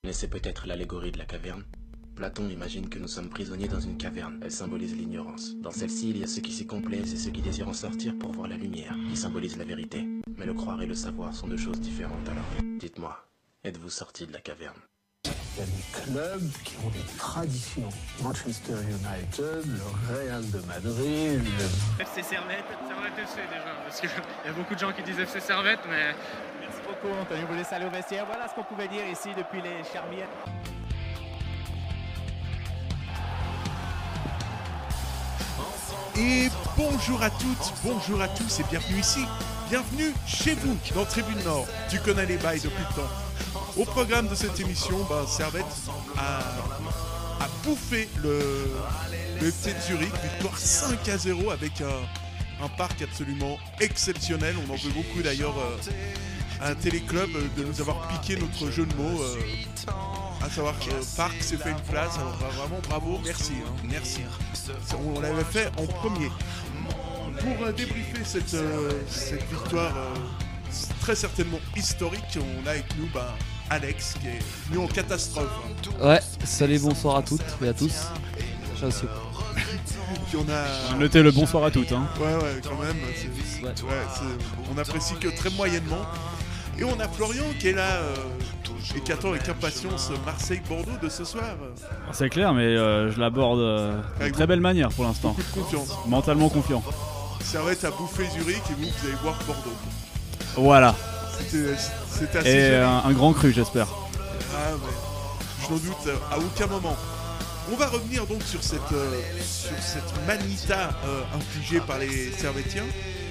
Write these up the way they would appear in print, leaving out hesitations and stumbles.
connaissez peut-être l'allégorie de la caverne. Platon imagine que nous sommes prisonniers dans une caverne. Elle symbolise l'ignorance. Dans celle-ci, il y a ceux qui s'y complaisent et ceux qui désirent en sortir pour voir la lumière, qui symbolise la vérité. Mais le croire et le savoir sont deux choses différentes alors. Dites-moi, êtes-vous sortis de la caverne? Il y a des clubs qui ont des traditions. Manchester United, le Real de Madrid, FC Servette FC déjà, parce qu'il y a beaucoup de gens qui disent FC Servette, mais... Merci beaucoup, Anthony. Vous laissez aller au vestiaire. Voilà ce qu'on pouvait dire ici depuis les Charmières. Et bonjour à toutes, bonjour à tous et bienvenue ici. Bienvenue chez vous, dans Tribune Nord. Tu connais les bails depuis le temps. Au programme de cette émission, Servette a bouffé le FC de Zurich, victoire 5-0 avec un parc absolument exceptionnel. On en veut beaucoup d'ailleurs à un téléclub de nous avoir piqué notre jeu de mots. À savoir que Parc s'est fait une place, alors vraiment bravo, merci, merci. On l'avait fait en premier. Pour débriefer cette victoire très certainement historique, on a avec nous Alex qui est venu en catastrophe. Ouais, salut, bonsoir à toutes et à tous. Ciao aussi. Puis on a notez le bonsoir à toutes. Hein. Ouais, quand même. On apprécie que très moyennement. Et on a Florian qui est là et qui attend avec impatience Marseille-Bordeaux de ce soir. C'est clair, mais je l'aborde de très belle manière pour l'instant. Beaucoup de confiance. Mentalement confiant. Servette a bouffé Zurich et vous allez voir Bordeaux. Voilà. C'était assez et joli. un grand cru, j'espère. Ah ouais. Je n'en doute à aucun moment. On va revenir donc sur cette manita infligée par les Servettiens.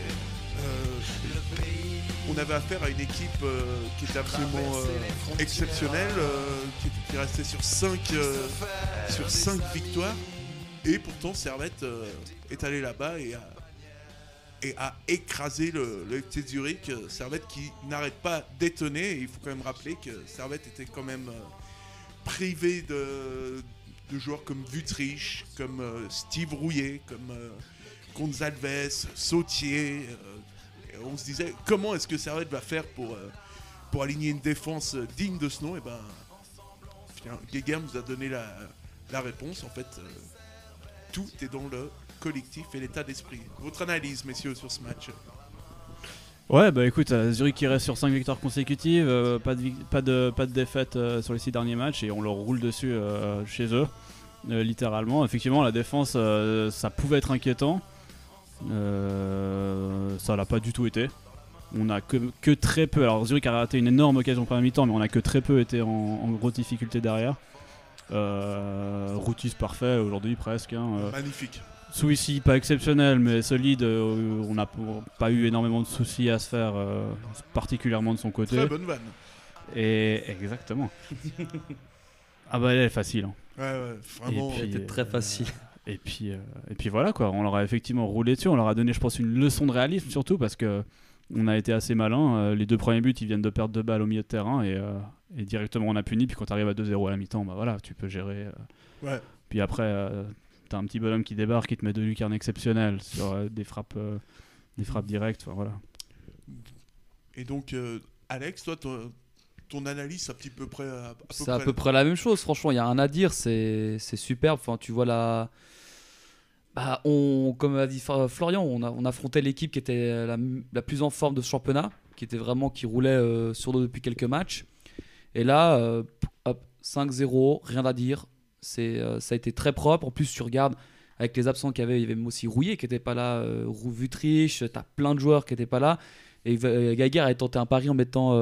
On avait affaire à une équipe qui était absolument exceptionnelle, qui restait sur 5 victoires. Et pourtant, Servette est allé là-bas et a écrasé le FC de Zurich. Servette qui n'arrête pas d'étonner. Et il faut quand même rappeler que Servette était quand même privé de joueurs comme Wüthrich, comme Steve Rouillet, comme Gonzalez, Sautier. On se disait comment est-ce que Servette va faire pour aligner une défense digne de ce nom. Et Guéguerre nous a donné la réponse. En fait, tout est dans le collectif et l'état d'esprit. Votre analyse, messieurs, sur ce match? Ouais, écoute, Zurich qui reste sur 5 victoires consécutives, pas de défaite sur les 6 derniers matchs et on leur roule dessus chez eux, littéralement. Effectivement, la défense, ça pouvait être inquiétant. Ça l'a pas du tout été. On a que très peu. Alors Zurich a raté une énorme occasion en première mi-temps, mais on a que très peu été en grosse difficulté derrière. Routis parfait aujourd'hui presque. Magnifique. Suissi pas exceptionnel mais solide. On n'a pas eu énormément de soucis à se faire, particulièrement de son côté. Très bonne vanne. Et exactement. Elle est facile. Hein. Ouais, vraiment. Elle était très facile. Et puis voilà quoi, on leur a effectivement roulé dessus, on leur a donné je pense une leçon de réalisme surtout parce que on a été assez malin. Les 2 premiers buts ils viennent de perdre 2 balles au milieu de terrain et directement on a puni, puis quand tu arrives à 2-0 à la mi-temps, voilà, tu peux gérer. Ouais. Puis après t'as un petit bonhomme qui débarque, qui te met 2 lucarnes exceptionnelles sur des frappes directes, voilà. Et donc Alex, toi ton analyse à peu près c'est à peu près la même chose, franchement, il n'y a rien à dire, c'est superbe. Enfin, tu vois comme a dit Florian, on affrontait l'équipe qui était la plus en forme de ce championnat, qui roulait sur dos depuis quelques matchs. Et là, 5-0, rien à dire. Ça a été très propre. En plus, tu regardes avec les absents qu'il y avait même aussi Rouillet qui n'était pas là, Wüthrich, tu as plein de joueurs qui n'étaient pas là. Et Guéguerre a tenté un pari en mettant...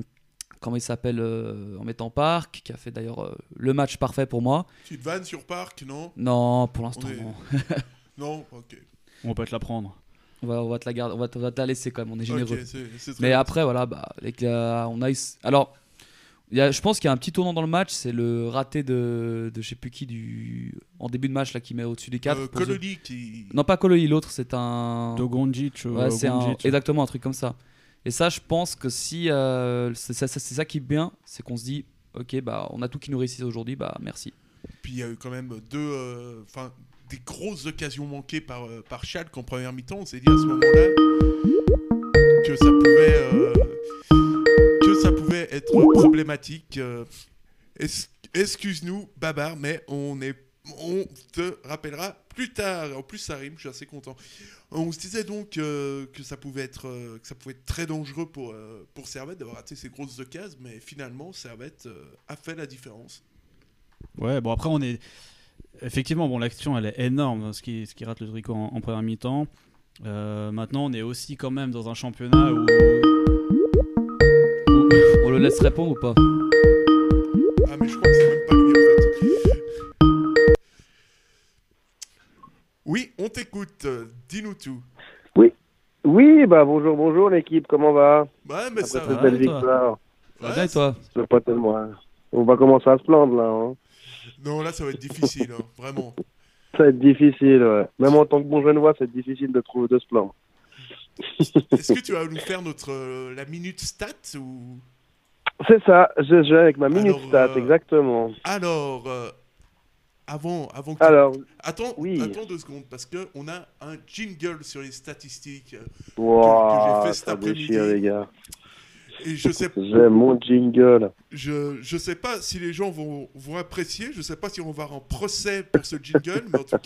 en mettant Parc, qui a fait d'ailleurs le match parfait pour moi. Tu te vannes sur Parc, non? Non, pour l'instant, non. Non, ok. On va pas te la prendre. On va te la garder, on va te la laisser quand même, on est généreux. Okay, c'est très mais bien. après, voilà, on a eu... Alors, je pense qu'il y a un petit tournant dans le match, c'est le raté de je sais plus qui en début de match là, qui met au-dessus des 4. Cololi qui... Non, pas Cololi, l'autre, c'est un... Dogonjic. Ouais, c'est exactement un truc comme ça. Et ça, je pense que si c'est ça qui est bien, c'est qu'on se dit, ok, on a tout qui nous réussit aujourd'hui, merci. Puis il y a eu quand même des grosses occasions manquées par Schalke en première mi-temps. On s'est dit à ce moment-là que ça pouvait être problématique. Excuse-nous, Babar, mais on te rappellera plus tard. En plus, ça rime, je suis assez content. On se disait donc que ça pouvait être très dangereux pour Servette d'avoir raté ces grosses occasions, mais finalement, Servette a fait la différence. Ouais, bon après on est... Effectivement, bon, l'action elle est énorme, ce qui rate le tricot en première mi-temps. Maintenant, on est aussi quand même dans un championnat où... On le laisse répondre ou pas? Ah, mais je crois que c'est même pas lui en fait. Oui, on t'écoute, dis-nous tout. Oui, bah bonjour l'équipe, comment va? Ouais, mais ça Après cette va. belle victoire. Ça va bien, toi? C'est pas tellement... On va commencer à se plaindre là. Hein. Non, là, ça va être difficile, hein, vraiment. Ça va être difficile, ouais. Même en tant que bon genevois, c'est difficile de se plaindre. Est-ce que tu vas nous faire la minute stat ou... C'est ça, je joue avec ma minute Alors, stat, exactement. Alors, avant que... Alors, Attends, oui. attends 2 secondes, parce qu'on a un jingle sur les statistiques Wow, j'ai fait cet ça après-midi. déchire, les gars. Et je sais, J'aime mon jingle. je sais pas si les gens vont apprécier, je sais pas si on va avoir un procès pour ce jingle, mais en tout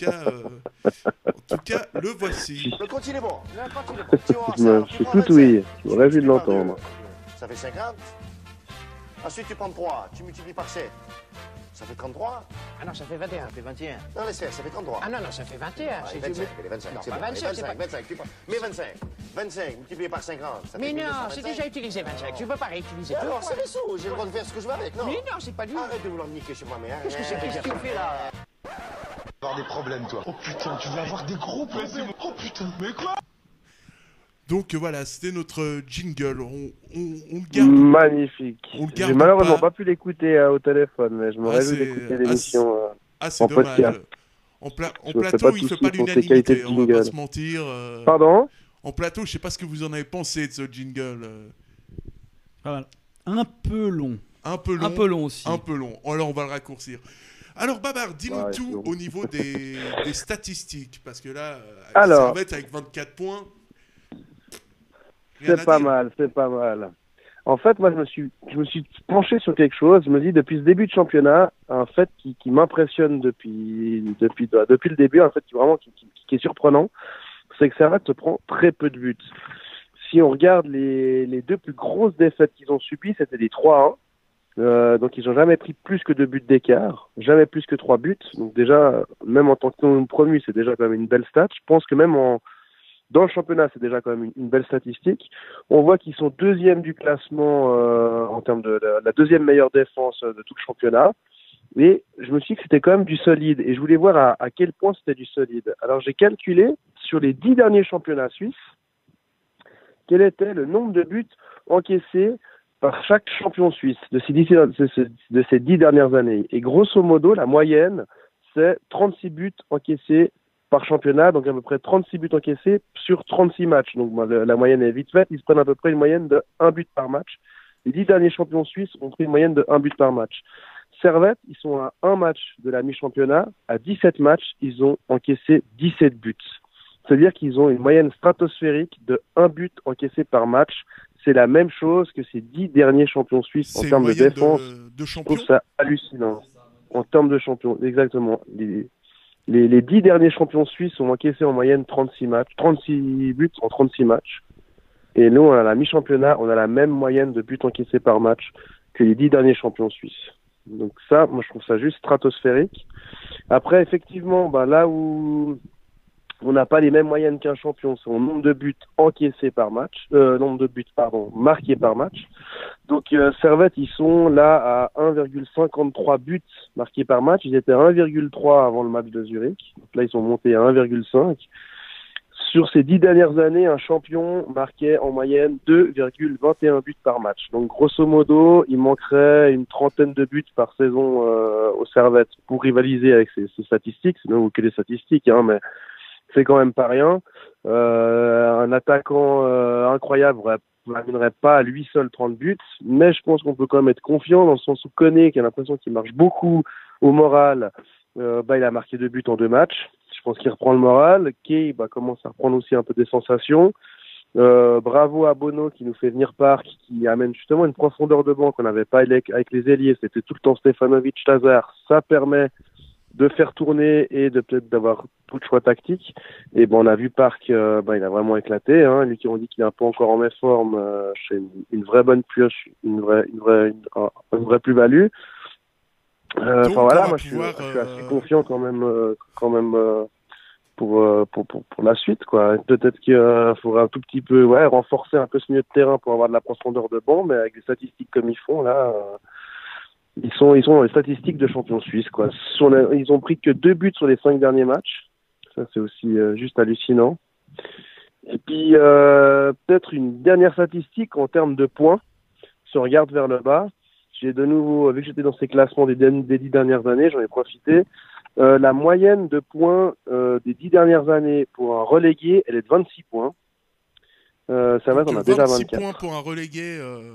cas, le voici. Le compte il est bon. Tu vois, Je suis tout ouïe, j'aurais vu de l'entendre. Ça fait 50. Ensuite, tu prends 3, tu multiplies par 7. Ça fait 33. Ah non, ça fait 21. Ça fait 21. Non, laisse faire, ça fait 33. Ah non, ça fait 21. Ah, les 25, les 25. Non, C'est pas bon, 25, c'est pas... 25, tu prends. Mais 25. 25 multiplié par 50. Ça Mais fait non, 1925. c'est déjà utilisé 25. Tu peux pas réutiliser tout. Alors, c'est les sous, j'ai le droit de faire ce que je veux avec, non? Mais non, c'est pas lui. Arrête de vouloir me niquer sur ma mère. Qu'est-ce que tu fais là? Avoir des problèmes, toi. Oh putain, tu vas avoir des gros problèmes. Oh putain, mais quoi? Donc voilà, c'était notre jingle. On le garde. Magnifique. On le garde J'ai malheureusement pas. pas pu l'écouter au téléphone, mais je me réjouis d'écouter l'émission. C'est en dommage. podcast. En Je fais plateau, pas il de fait soucis pas pour ces qualités l'unanimité, de on va pas jingle. se mentir. Pardon? En plateau, je sais pas ce que vous en avez pensé de ce jingle. Pas mal. Un peu long. Un peu long. Un peu long aussi. Un peu long. Alors, on va le raccourcir. Alors, Babar, dis-nous Ouais, tout c'est long. au niveau des statistiques. Parce que là, Alors. Servette avec 24 points. rien à C'est pas dire. mal, c'est pas mal. En fait, moi, je me suis penché sur quelque chose. Je me dis, depuis ce début de championnat, un fait qui m'impressionne depuis le début, un fait qui est surprenant, c'est que Servette se prend très peu de buts. Si on regarde les deux plus grosses défaites qu'ils ont subies, c'était des 3-1. Donc ils n'ont jamais pris plus que 2 buts d'écart, jamais plus que 3 buts. Donc déjà, même en tant que non promu, c'est déjà quand même une belle stat. Je pense que même dans le championnat, c'est déjà quand même une belle statistique. On voit qu'ils sont deuxième du classement en termes de la deuxième meilleure défense de tout le championnat. Et je me suis dit que c'était quand même du solide. Et je voulais voir à quel point c'était du solide. Alors j'ai calculé sur les 10 derniers championnats suisses, quel était le nombre de buts encaissés par chaque champion suisse de ces 10 dernières années. Et grosso modo, la moyenne, c'est 36 buts encaissés par championnat, donc à peu près 36 buts encaissés sur 36 matchs. Donc la moyenne est vite faite, ils se prennent à peu près une moyenne de 1 but par match. Les 10 derniers champions suisses ont pris une moyenne de 1 but par match. Servette, ils sont à 1 match de la mi-championnat, à 17 matchs, ils ont encaissé 17 buts. C'est-à-dire qu'ils ont une moyenne stratosphérique de 1 but encaissé par match. C'est la même chose que ces 10 derniers champions suisses en termes de défense. Je trouve ça hallucinant. En termes de champions, exactement. Les 10 derniers champions suisses ont encaissé en moyenne 36 buts en 36 matchs. Et nous, à la mi-championnat, on a la même moyenne de buts encaissés par match que les 10 derniers champions suisses. Donc ça, moi, je trouve ça juste stratosphérique. Après, effectivement, là où on n'a pas les mêmes moyennes qu'un champion, c'est au nombre de buts encaissés par match, marqués par match. Donc Servette, ils sont là à 1,53 buts marqués par match. Ils étaient à 1,3 avant le match de Zurich. Donc là, ils sont montés à 1,5. Sur ces 10 dernières années, un champion marquait en moyenne 2,21 buts par match. Donc grosso modo, il manquerait une trentaine de buts par saison au Servette pour rivaliser avec ces statistiques. C'est même que des statistiques, mais c'est quand même pas rien. Un attaquant incroyable n'amènerait pas à lui seul 30 buts, mais je pense qu'on peut quand même être confiant dans le sens où Koné, qui a l'impression qu'il marche beaucoup au moral, il a marqué 2 buts en 2 matchs. Je pense qu'il reprend le moral. Kay commence à reprendre aussi un peu des sensations. Bravo à Bono qui nous fait venir Park, qui amène justement une profondeur de banc qu'on n'avait pas avec les ailiers. C'était tout le temps Stefanovic, Lazare. Ça permet de faire tourner et de peut-être d'avoir tout de choix tactique. Et bon, on a vu Park, il a vraiment éclaté. Hein. Lui qui ont dit qu'il est un peu encore en méforme, c'est une vraie bonne pioche, une vraie plus-value. Enfin voilà, moi je suis assez confiant quand même pour la suite, quoi. Peut-être qu'il faudra un tout petit peu renforcer un peu ce milieu de terrain pour avoir de la profondeur de banc, mais avec des statistiques comme ils font là, ils sont dans les statistiques de champion suisse, quoi. Ils ont pris que 2 buts sur les 5 derniers matchs. Ça c'est aussi juste hallucinant. Et puis peut-être une dernière statistique en termes de points. Si on regarde vers le bas, j'ai de nouveau, vu que j'étais dans ces classements des 10 dernières années, j'en ai profité. La moyenne de points des 10 dernières années pour un relégué, elle est de 26 points. Ça va, on a déjà 24. 26 points pour un relégué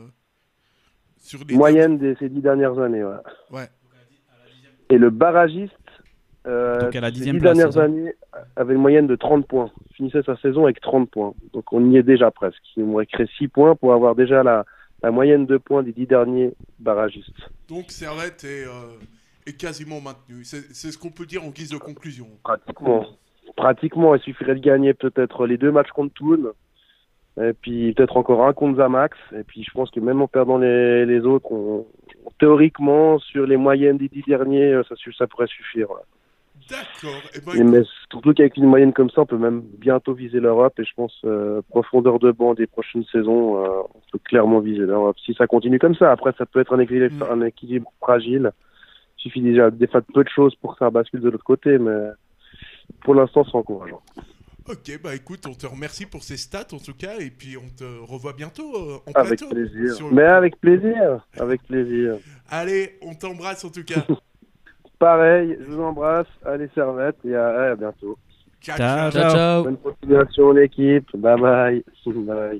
sur les moyenne de ces 10 dernières années, ouais. Et le barragiste, donc à la 10e ces 10 place, dernières années, avait une moyenne de 30 points. Finissait sa saison avec 30 points. Donc on y est déjà presque. Il nous resterait 6 points pour avoir déjà la moyenne de points des 10 derniers barragistes. Donc Servette est quasiment maintenu. C'est ce qu'on peut dire en guise de conclusion. Pratiquement, il suffirait de gagner peut-être les 2 matchs contre Thun, et puis peut-être encore un contre Zamax, et puis je pense que même en perdant les autres, théoriquement, sur les moyennes des 10 derniers, ça pourrait suffire. Ouais. D'accord. Mais surtout qu'avec une moyenne comme ça, on peut même bientôt viser l'Europe, et je pense profondeur de banc des prochaines saisons, on peut clairement viser l'Europe. Si ça continue comme ça, après ça peut être un équilibre fragile. Il suffit déjà des fois de peu de choses pour que ça bascule de l'autre côté, mais pour l'instant c'est encourageant. Ok, écoute, on te remercie pour ces stats en tout cas, et puis on te revoit bientôt en avec plateau. Plaisir. Mais avec plaisir, avec plaisir. Allez, on t'embrasse en tout cas. Pareil, je vous embrasse, allez Servette, et à bientôt. Ciao. Bonne continuation l'équipe, bye bye.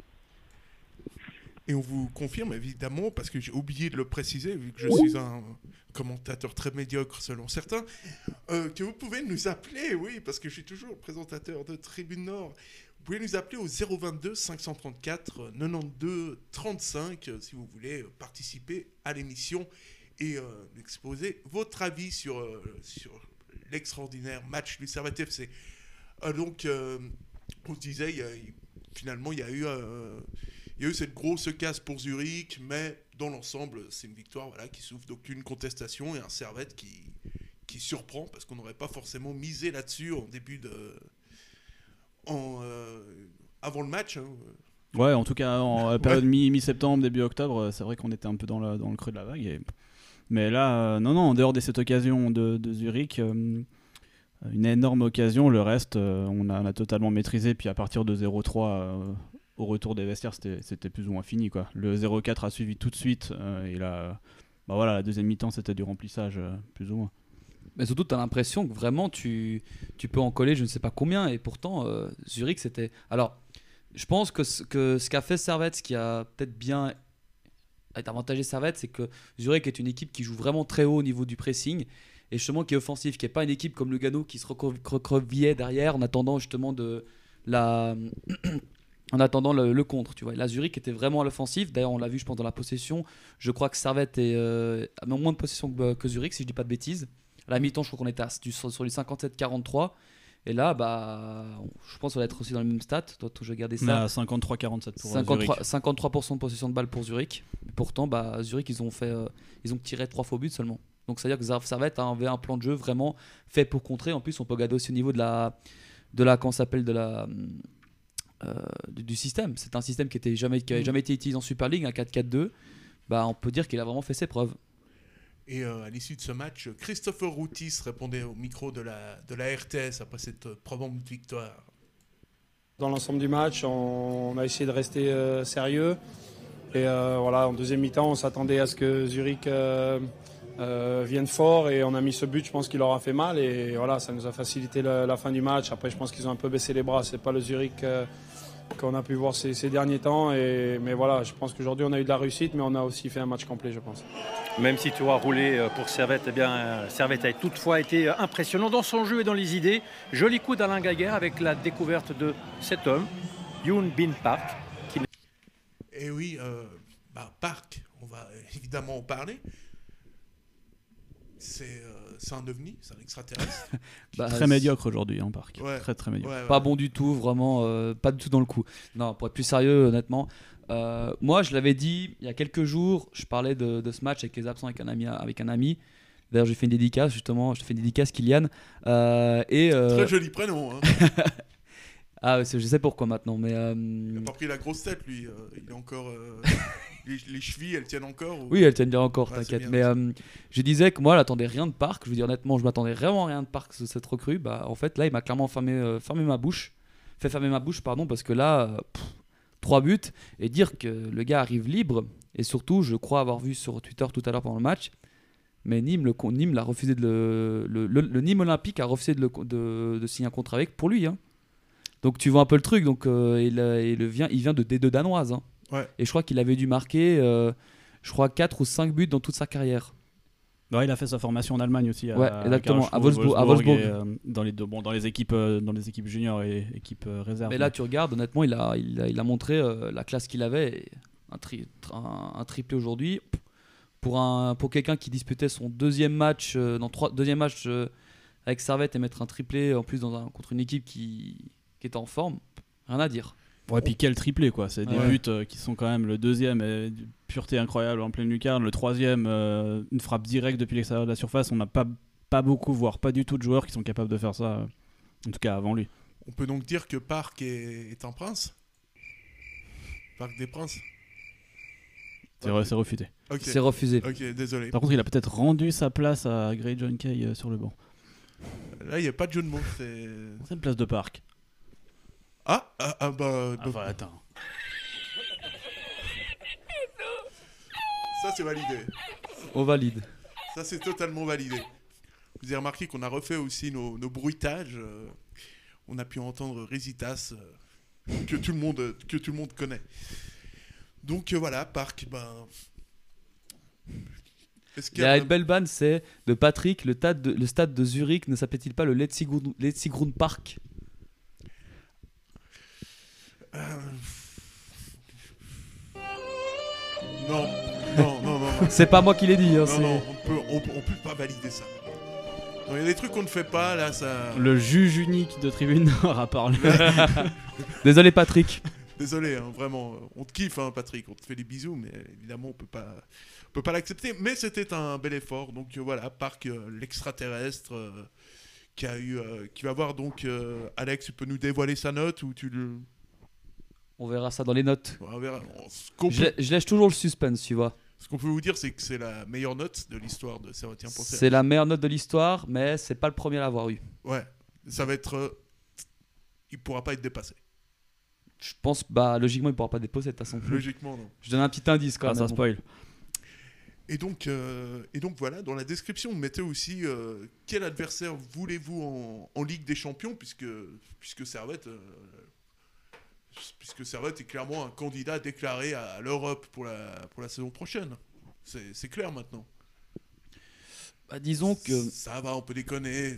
Et on vous confirme évidemment, parce que j'ai oublié de le préciser, vu que je suis un commentateur très médiocre selon certains, que vous pouvez nous appeler, oui, parce que je suis toujours présentateur de Tribune Nord. Vous pouvez nous appeler au 022 534 92 35 si vous voulez participer à l'émission et exposer votre avis sur l'extraordinaire match du Servette FC. Donc, on se disait, finalement, il y a eu cette grosse casse pour Zurich, mais dans l'ensemble, c'est une victoire qui souffre d'aucune contestation et un Servette qui surprend parce qu'on n'aurait pas forcément misé là-dessus avant le match. Hein. Ouais, en tout cas, en période mi-septembre, début octobre, c'est vrai qu'on était un peu dans le creux de la vague. Mais là, non, en dehors de cette occasion de Zurich, une énorme occasion. Le reste, on a totalement maîtrisé. Puis à partir de 0-3, au retour des vestiaires, c'était plus ou moins fini, quoi. Le 0-4 a suivi tout de suite. Et là, la deuxième mi-temps, c'était du remplissage, plus ou moins. Mais surtout, tu as l'impression que vraiment, tu peux en coller je ne sais pas combien. Et pourtant, Zurich, c'était... Alors, je pense que ce qu'a fait Servette, ce qui a peut-être bien avantagé Servette, c'est que Zurich est une équipe qui joue vraiment très haut au niveau du pressing. Et justement, qui est offensif, qui n'est pas une équipe comme Lugano qui se recroquevillait derrière en attendant justement en attendant le contre, tu vois. Et là, Zurich était vraiment à l'offensive. D'ailleurs, on l'a vu, je pense, dans la possession. Je crois que Servette a moins de possession que Zurich, si je dis pas de bêtises. À la mi-temps, je crois qu'on était sur du 57-43. Et là, je pense qu'on va être aussi dans le même stat. Toi, je vais regarder ça. On a 53-47 pour Zurich. 53% de possession de balle pour Zurich. Pourtant, Zurich, ils ont tiré 3 faux buts seulement. Donc, c'est-à-dire que Servette avait un plan de jeu vraiment fait pour contrer. En plus, on peut regarder aussi au niveau du système. C'est un système qui n'avait jamais été utilisé en Super League, un 4-4-2. On peut dire qu'il a vraiment fait ses preuves. Et à l'issue de ce match, Christopher Routis répondait au micro de la RTS après cette probante victoire. Dans l'ensemble du match, on a essayé de rester sérieux. Et en deuxième mi-temps, on s'attendait à ce que Zurich vienne fort et on a mis ce but, je pense qu'il leur a fait mal. Et voilà, ça nous a facilité la fin du match. Après, je pense qu'ils ont un peu baissé les bras. C'est pas le Zurich qu'on a pu voir ces derniers temps. Mais voilà, je pense qu'aujourd'hui, on a eu de la réussite, mais on a aussi fait un match complet, je pense. Même si tu as roulé pour Servette, Servette a toutefois été impressionnant dans son jeu et dans les idées. Joli coup d'Alain Gaguerre avec la découverte de cet homme Yoon Bin Park. Et oui, Park, on va évidemment en parler. C'est un ovni, c'est un extraterrestre. Très médiocre aujourd'hui, Park. Ouais. Très très médiocre. Pas bon du tout, vraiment, pas du tout dans le coup. Non, pour être plus sérieux, honnêtement. Moi, je l'avais dit il y a quelques jours, je parlais de ce match avec les absents avec un ami. D'ailleurs, j'ai fait une dédicace, justement. Je te fais une dédicace, Kylian. Très joli prénom. Hein. Ah, je sais pourquoi maintenant. Mais, il n'a pas pris la grosse tête, lui. Il est encore. Les chevilles, elles tiennent encore ou... Oui, elles tiennent bien encore, Ouais, t'inquiète. bien, Mais je disais que moi, j'attendais rien de Park. Je veux dire, honnêtement, je m'attendais vraiment rien de Park de cette recrue. En fait, là, il m'a clairement fermé ma bouche. Fait fermer ma bouche, pardon, parce que là, 3 buts. Et dire que le gars arrive libre. Et surtout, je crois avoir vu sur Twitter tout à l'heure pendant le match. Mais Nîmes l'a refusé le Nîmes Olympique a refusé de signer un contrat avec pour lui. Hein. Donc tu vois un peu le truc. Donc il vient de D2 danoise. Hein. Ouais. Et je crois qu'il avait dû marquer, 4 ou 5 buts dans toute sa carrière. Ouais, il a fait sa formation en Allemagne aussi. Ouais, exactement. À Wolfsburg. Et, dans les équipes juniors et équipes réserves. Mais là, tu regardes, honnêtement, il a montré la classe qu'il avait. Un triplé aujourd'hui. Pour quelqu'un qui disputait son deuxième match avec Servette et mettre un triplé en plus contre une équipe qui était en forme, rien à dire. Ouais, puis quel triplé quoi, c'est des buts qui sont quand même le deuxième, d'une pureté incroyable en pleine lucarne, le troisième, une frappe directe depuis l'extérieur de la surface. On n'a pas beaucoup, voire pas du tout de joueurs qui sont capables de faire ça, en tout cas avant lui. On peut donc dire que Park est un prince. Parc des Princes. C'est refuté. Okay. C'est refusé. Ok, désolé. Par contre, il a peut-être rendu sa place à Grey John Kay sur le banc. Là, il n'y a pas de jeu de mots. C'est une place de Park. Attends. Ça, c'est validé. On valide. Ça, c'est totalement validé. Vous avez remarqué qu'on a refait aussi nos bruitages. On a pu entendre Résitas, que tout le monde connaît. Donc voilà, Park, il y a une belle banne, c'est de Patrick, le stade de Zurich ne s'appelle-t-il pas le Letzigrund Park? Non. C'est pas moi qui l'ai dit. Hein, non, on peut pas valider ça. Il y a des trucs qu'on ne fait pas, là, ça... Le juge unique de Tribune Nord a parlé. Désolé, Patrick. Désolé, hein, vraiment. On te kiffe, hein, Patrick. On te fait des bisous, mais évidemment, on peut pas l'accepter. Mais c'était un bel effort. Donc voilà, Park, l'extraterrestre, qui va voir donc... Alex, tu peux nous dévoiler sa note ou tu le... On verra ça dans les notes. On verra. Je lâche toujours le suspense, tu vois. Ce qu'on peut vous dire, c'est que c'est la meilleure note de l'histoire de Servetien pour C'est la meilleure note de l'histoire, mais c'est pas le premier à l'avoir eu. Ouais, ça va être... il pourra pas être dépassé. Je pense, logiquement, il pourra pas dépasser de toute façon. Logiquement, non. Je donne un petit indice quand même. Ça spoil. Et donc voilà, dans la description, vous mettez aussi quel adversaire voulez-vous en Ligue des Champions, puisque Servette... Puisque Servette est clairement un candidat déclaré à l'Europe pour la saison prochaine. C'est clair maintenant. Disons que... Ça va, on peut déconner.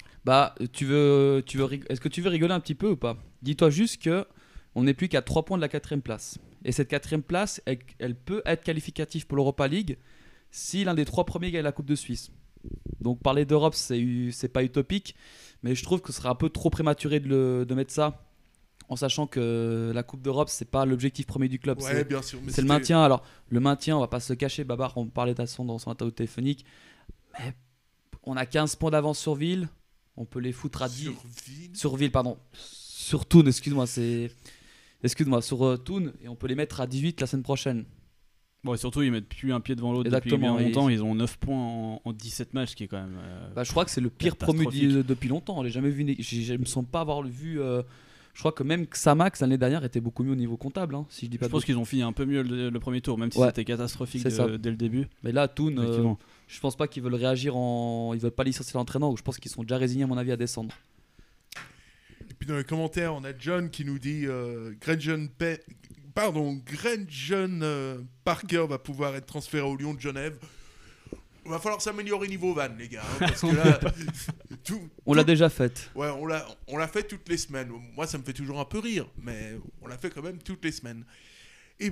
Est-ce que tu veux rigoler un petit peu ou pas? Dis-toi juste que on n'est plus qu'à 3 points de la 4ème place. Et cette 4ème place, elle peut être qualificative pour l'Europa League si l'un des 3 premiers gagne la Coupe de Suisse. Donc parler d'Europe, c'est pas utopique, mais je trouve que ce serait un peu trop prématuré de mettre ça. En sachant que la Coupe d'Europe, c'est pas l'objectif premier du club. Ouais, bien sûr. C'est le maintien. Alors, le maintien, on va pas se cacher. Babar, on parlait d'Asson dans son interview téléphonique. Mais on a 15 points d'avance sur Ville. On peut les foutre à 10. Sur Ville, pardon. Sur Thun, excuse-moi. Sur Thun. Et on peut les mettre à 18 la semaine prochaine. Bon, et surtout, ils mettent plus un pied devant l'autre depuis bien longtemps. Ils ont 9 points en 17 matchs, ce qui est quand même. Je crois que c'est le pire promu depuis longtemps. Je ne me sens pas avoir vu. Je crois que même Xamax l'année dernière était beaucoup mieux au niveau comptable, hein, si je dis pas. Je pense qu'ils ont fini un peu mieux le premier tour, même si c'était catastrophique dès le début. Mais là, Thun, je pense pas qu'ils veulent réagir ils veulent pas licencier l'entraîneur, ou je pense qu'ils sont déjà résignés à mon avis à descendre. Et puis dans les commentaires, on a John qui nous dit Grenjon Parker va pouvoir être transféré au Lyon de Genève. va falloir s'améliorer niveau van, les gars. Parce que là, on l'a déjà faite. Ouais, on l'a fait toutes les semaines. Moi, ça me fait toujours un peu rire, mais on l'a fait quand même toutes les semaines. Et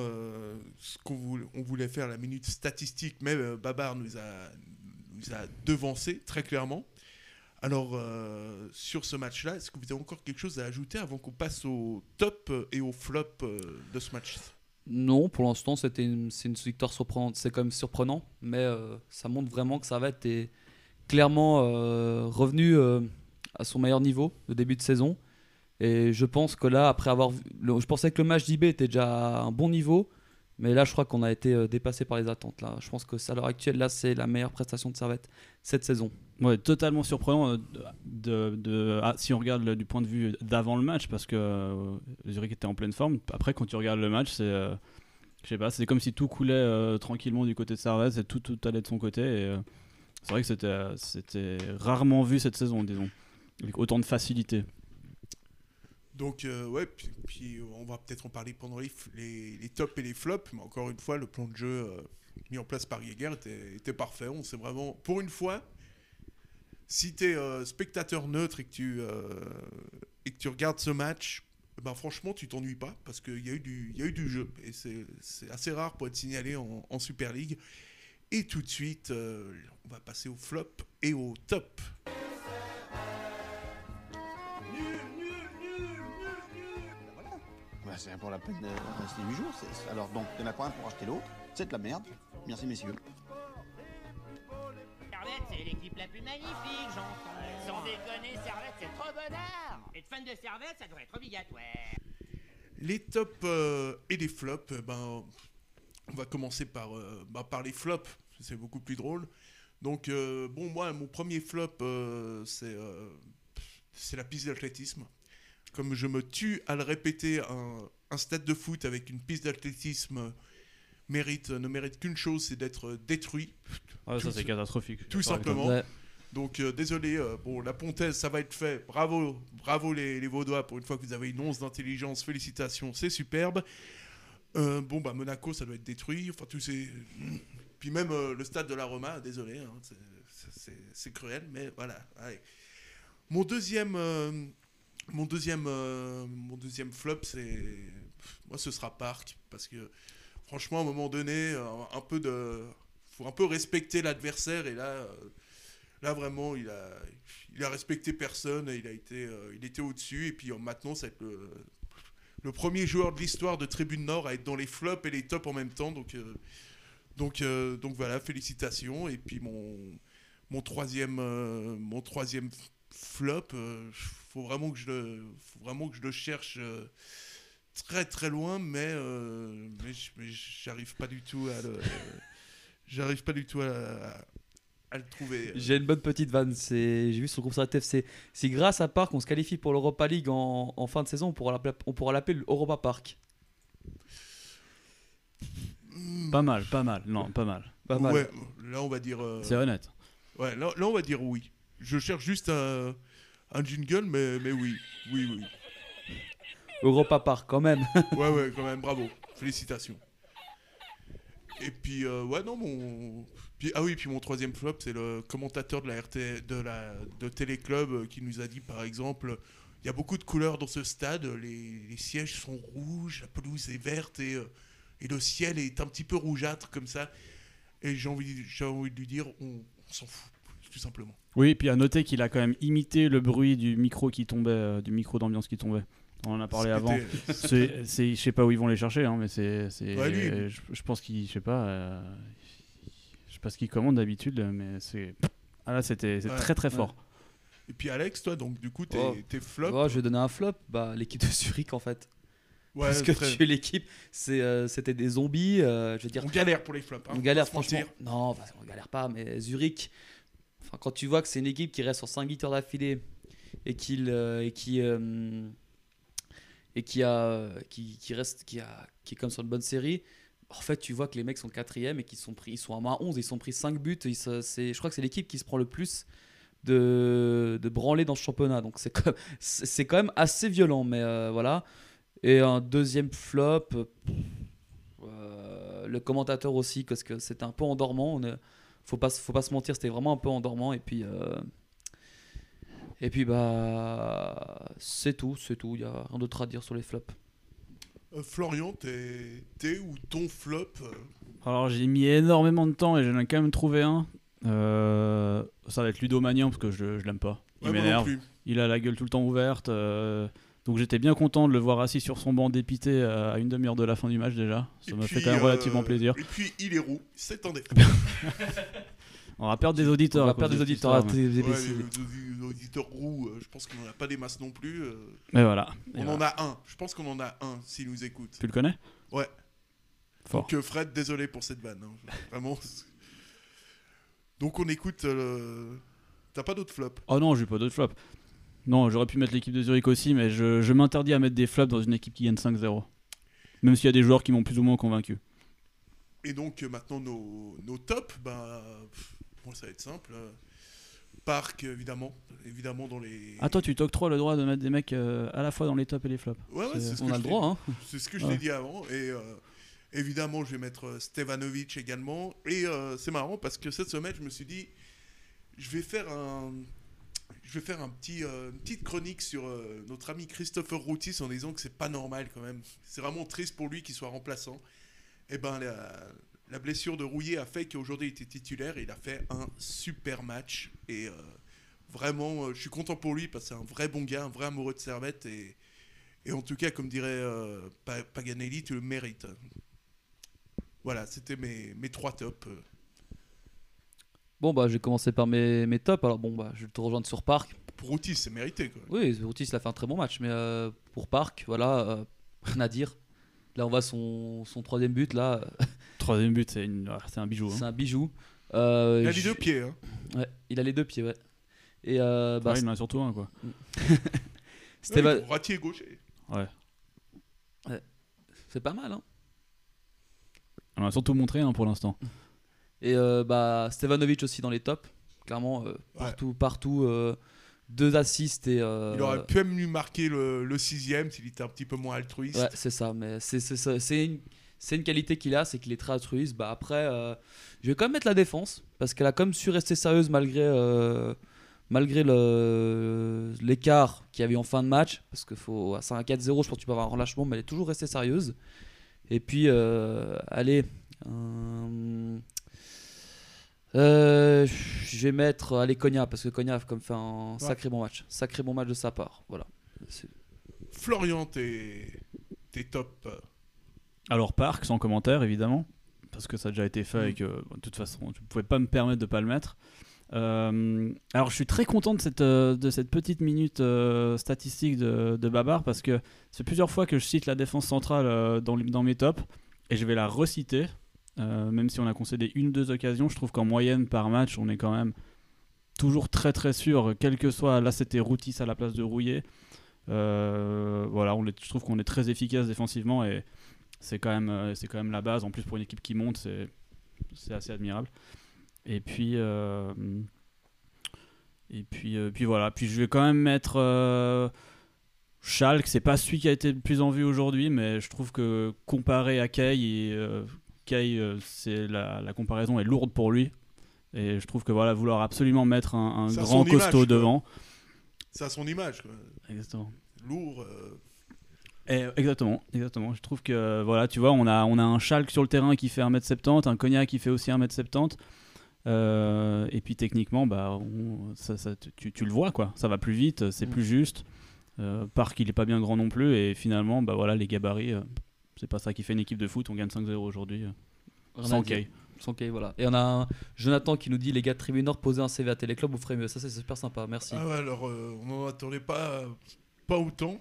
on voulait faire la minute statistique, mais Babar nous a devancé très clairement. Alors, sur ce match-là, est-ce que vous avez encore quelque chose à ajouter avant qu'on passe au top et au flop de ce match ? Non, pour l'instant, c'est une victoire surprenante. C'est quand même surprenant, mais ça montre vraiment que Servette est clairement revenu à son meilleur niveau au début de saison. Et je pense que là, après avoir vu, je pensais que le match d'IB était déjà à un bon niveau, mais là, je crois qu'on a été dépassé par les attentes. Là, je pense que à l'heure actuelle, là, c'est la meilleure prestation de Servette cette saison. Ouais, totalement surprenant si on regarde du point de vue d'avant le match, parce que Zurich était en pleine forme. Après, quand tu regardes le match, je sais pas, c'est comme si tout coulait tranquillement du côté de Servette, et tout allait de son côté. Et c'est vrai que c'était rarement vu cette saison, disons, avec autant de facilité. Donc, puis on va peut-être en parler pendant les tops et les flops, mais encore une fois, le plan de jeu mis en place par Jäger était parfait. On sait vraiment, pour une fois, si tu es spectateur neutre et que tu regardes ce match, franchement, tu t'ennuies pas, parce qu'il y a eu du jeu, et c'est assez rare pour être signalé en Super League. Et tout de suite, on va passer au flop et au top. C'est pour la peine de rester 8 jours. Alors donc, il y en a pas un pour acheter l'autre. C'est de la merde. Merci, messieurs. Servette, c'est l'équipe la plus magnifique, j'entends. Sans déconner, Servette, c'est trop bonheur. Être fan de Servette, ça devrait être obligatoire. Les tops et les flops, on va commencer par les flops. C'est beaucoup plus drôle. Donc, moi, mon premier flop, c'est la piste d'athlétisme. Comme je me tue à le répéter, un stade de foot avec une piste d'athlétisme ne mérite qu'une chose, c'est d'être détruit. Ça c'est catastrophique. Tout simplement. Ouais. Donc désolé, la Pontaise, ça va être fait. Bravo les Vaudois, pour une fois que vous avez une once d'intelligence, félicitations, c'est superbe. Monaco, ça doit être détruit. Enfin, puis même le stade de la Roma, désolé, c'est cruel, mais voilà. Allez. Mon deuxième flop, ce sera Parc, parce que franchement, à un moment donné, faut un peu respecter l'adversaire, et là vraiment, il a respecté personne, et il était au-dessus, et puis maintenant, c'est le premier joueur de l'histoire de Tribune Nord à être dans les flops et les tops en même temps, donc voilà, félicitations. Et puis mon troisième flop, faut vraiment que je le cherche très très loin, mais j'arrive pas du tout à le trouver. J'ai une bonne petite vanne, j'ai vu sur le groupe Servette FC. Si grâce à Parc on se qualifie pour l'Europa League en fin de saison, on pourra l'appeler l'Europa Park. Pas mal. Non, pas mal. Ouais, là on va dire. C'est honnête. Ouais, là on va dire oui. Je cherche juste un jingle, mais oui. Europa Park quand même. ouais, quand même, bravo. Félicitations. Et puis, puis mon troisième flop, c'est le commentateur de la de Téléclub qui nous a dit, par exemple, il y a beaucoup de couleurs dans ce stade, les sièges sont rouges, la pelouse est verte et le ciel est un petit peu rougeâtre comme ça. Et j'ai envie de lui dire, on s'en fout, tout simplement. Oui, et puis à noter qu'il a quand même imité le bruit du micro qui tombait, du micro d'ambiance qui tombait. On en a parlé avant. Je sais pas où ils vont les chercher, hein, mais je pense qu'il, je sais pas ce qu'il commande d'habitude, mais là c'était très très fort. Et puis Alex, toi, donc du coup, tes flops. Je vais donner un flop, l'équipe de Zurich en fait. Ouais, parce que l'équipe, c'était des zombies. Je veux dire, on galère pour les flops. On galère franchement. Non, on galère pas, mais Zurich. Enfin, quand tu vois que c'est une équipe qui reste sur 5 victoires d'affilée et qui est comme sur une bonne série, en fait tu vois que les mecs sont 4e et ils sont à moins 11, ils ont pris 5 buts, je crois que c'est l'équipe qui se prend le plus de branlées dans ce championnat, donc c'est quand même assez violent, mais voilà. Et un deuxième flop, le commentateur aussi, parce que c'était un peu endormant, faut pas se mentir, c'était vraiment un peu endormant. Et puis bah c'est tout. Il y a rien d'autre à dire sur les flops. Florian, t'es ou ton flop Alors j'ai mis énormément de temps et j'en ai quand même trouvé un. Ça va être Ludomanian parce que je l'aime pas. Il m'énerve. Il a la gueule tout le temps ouverte. Donc j'étais bien content de le voir assis sur son banc dépité à une demi-heure de la fin du match déjà. Ça m'a fait quand même relativement plaisir. Et puis il est roux, c'est un défaut. On va perdre des auditeurs. On va perdre des auditeurs. Les auditeurs roux, je pense qu'on n'en a pas des masses non plus. Mais voilà. On en a un. Je pense qu'on en a un s'il nous écoute. Tu le connais ? Ouais. Fort. Donc Fred, désolé pour cette vanne. Hein. Vraiment. Donc on écoute. T'as pas d'autres flops ? Oh non, j'ai pas d'autres flops. Non, j'aurais pu mettre l'équipe de Zurich aussi, mais je m'interdis à mettre des flops dans une équipe qui gagne 5-0. Même s'il y a des joueurs qui m'ont plus ou moins convaincu. Et donc maintenant nos tops, moi ça va être simple. Parc, évidemment dans les... Ah toi tu t'octroies le droit de mettre des mecs à la fois dans les tops et les flops. Ouais, c'est ce on que a le droit. Hein. C'est ce que je t'ai dit avant. Et évidemment je vais mettre Stevanovic également. Et c'est marrant parce que cette semaine je me suis dit, je vais faire une petite chronique sur notre ami Christopher Routis en disant que c'est pas normal quand même. C'est vraiment triste pour lui qu'il soit remplaçant. Et la blessure de Rouillet a fait qu'aujourd'hui il était titulaire et il a fait un super match. Et vraiment, je suis content pour lui parce que c'est un vrai bon gars, un vrai amoureux de Servette. Et en tout cas, comme dirait Paganelli, tu le mérites. Voilà, c'était mes 3 tops. Bon, bah, je vais commencer par mes tops. Alors, bon, bah, je vais te rejoindre sur Parc. Pour Routis, c'est mérité, quoi. Oui, Routis, il a fait un très bon match. Mais pour Parc, voilà, rien à dire. Là, on voit son 3e but. Là. 3e but, c'est un bijou. C'est un bijou. Il a les 2 pieds. Hein. Ouais, il a les 2 pieds, ouais. Et, il en a surtout un, quoi. C'était ratier gaucher. Ouais. C'est pas mal, hein. On a surtout montré pour l'instant. Et Stevanovic aussi dans les tops. Clairement, partout. 2 assists et... Il aurait pu même lui marquer le 6e s'il était un petit peu moins altruiste. Ouais, c'est ça. Mais c'est une qualité qu'il a, c'est qu'il est très altruiste. Bah, après, je vais quand même mettre la défense parce qu'elle a quand même su rester sérieuse malgré l'écart qu'il y avait en fin de match. Parce que c'est un 4-0, je pense que tu peux avoir un relâchement, mais elle est toujours restée sérieuse. Et puis, allez... je vais mettre Cogna parce que Cogna a comme fait un sacré bon match de sa part. Voilà. Florian, tes top. Alors Parc sans commentaire évidemment parce que ça a déjà été fait et que de toute façon tu pouvais pas me permettre de pas le mettre. Alors je suis très content de cette petite minute statistique de Babar parce que c'est plusieurs fois que je cite la défense centrale dans mes tops et je vais la reciter. Même si on a concédé 1 ou 2 occasions, je trouve qu'en moyenne par match on est quand même toujours très très sûr, quel que soit, là c'était Routis à la place de Rouillet, voilà, je trouve qu'on est très efficace défensivement et c'est quand même la base, en plus pour une équipe qui monte c'est assez admirable. Et puis voilà, puis je vais quand même mettre Schalke, c'est pas celui qui a été le plus en vue aujourd'hui, mais je trouve que comparé à Kay c'est la comparaison est lourde pour lui et je trouve que voilà, vouloir absolument mettre un grand costaud devant, c'est à son image quoi. Exactement. Lourd. Exactement. Je trouve que voilà, tu vois, on a un Schalke sur le terrain qui fait 1m70, un Cognac qui fait aussi 1m70. Et puis techniquement, tu le vois quoi, ça va plus vite, c'est plus juste. Parc il est pas bien grand non plus et finalement voilà, les gabarits, c'est pas ça qui fait une équipe de foot. On gagne 5-0 aujourd'hui sans Kay. Voilà. Et on a un Jonathan qui nous dit les gars de Tribune Nord, posez un CV à Téléclub, vous ferez mieux. Ça c'est super sympa, merci. Ah ouais, alors on n'en attendait pas autant.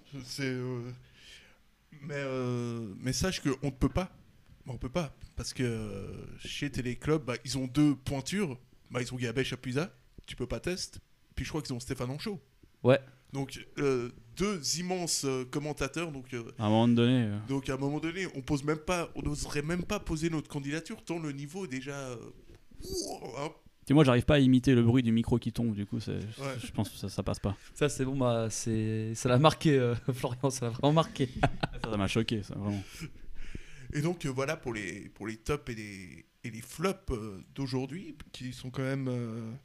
Mais sache qu'on ne peut pas. On peut pas parce que chez Téléclub, ils ont 2 pointures. Ils ont Gabèche à Puisa, tu peux pas tester. Puis je crois qu'ils ont Stéphane Anchaud. Ouais. Donc 2 immenses commentateurs. Donc à un moment donné. On n'oserait même pas poser notre candidature tant le niveau est déjà. Et moi, j'arrive pas à imiter le bruit du micro qui tombe. Du coup, je pense que ça passe pas. Ça c'est bon, ça l'a marqué, Florian. Ça l'a vraiment marqué. Ça m'a choqué, ça vraiment. Et donc voilà pour les tops et les flops d'aujourd'hui, qui sont quand même...